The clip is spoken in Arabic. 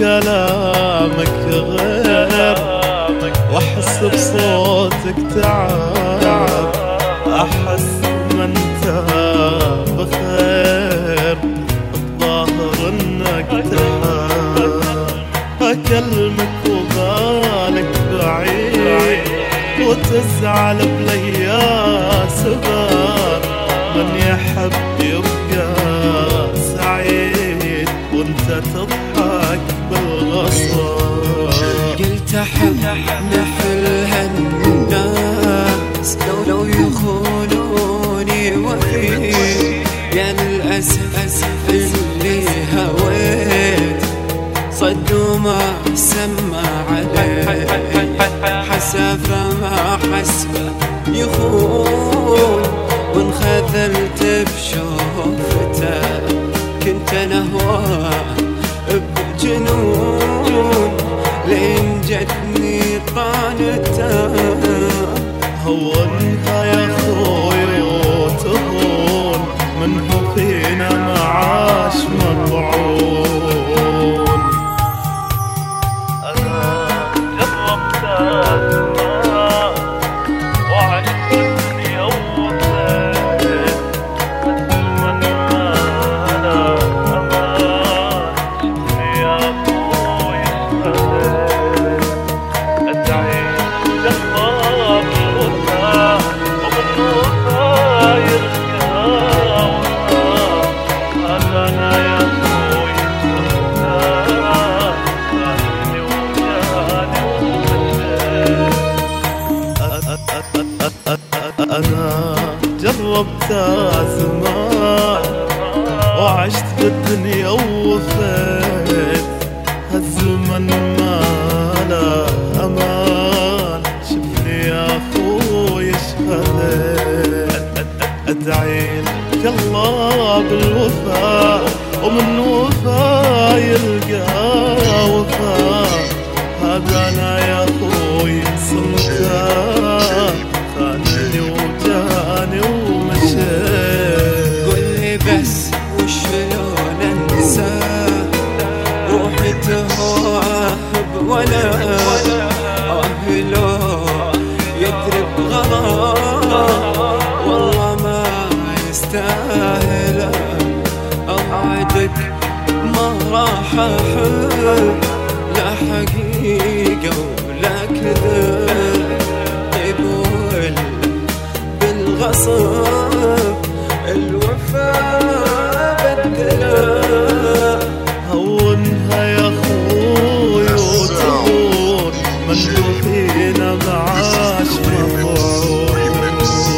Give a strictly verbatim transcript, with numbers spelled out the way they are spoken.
كلامك غير، واحس بصوتك تعب، احس ما انت بخير، الظاهر انك تحب. اكلمك وبالك بعيد، وتزعل بليا سبب، من يحب يبقى سعيد وانت تضحك بالغصب. قلت احب مثل هالناس لو يخونوني وفي، يا للأسف اللي هويت صد وما سمع عليه، حسافة ما حسبه يخون، وانخذلت بشوفته، كنت نهواه بجنون، لين جتني طعنته. هونها يا خوي وتهون، من هو فينا معاش مطعون. أنا جربت أسمع وعشت الدنيا ووفيت، من ما أنا أمان شفني يا خوي اشتهيت، أدعي جرب الوفا ومن وفا يرجع وفا. هذا أنا يا خوي خانني وجاني ومشيت. أنا جربت أزمان وعشت في الدنيا ووفيت، هالزمن ما له أمان شفني يا خوي اشهديت. أدعي لك الله بالوفا ومن وفا يلقى وفا. هذا أنا يا خوي صمته، خانني وجاني ومشيت. قولي بس وشلون انسى روحي تهاب ولا آه لو يدري بغلط، والله ما يستاهل أوعدك ما راح أحب، لا حقيقة ولا كذب، قبول بالغصب الوفاء بدله. هونها يا خوي وتهون، من هو فينا معاش مطعون.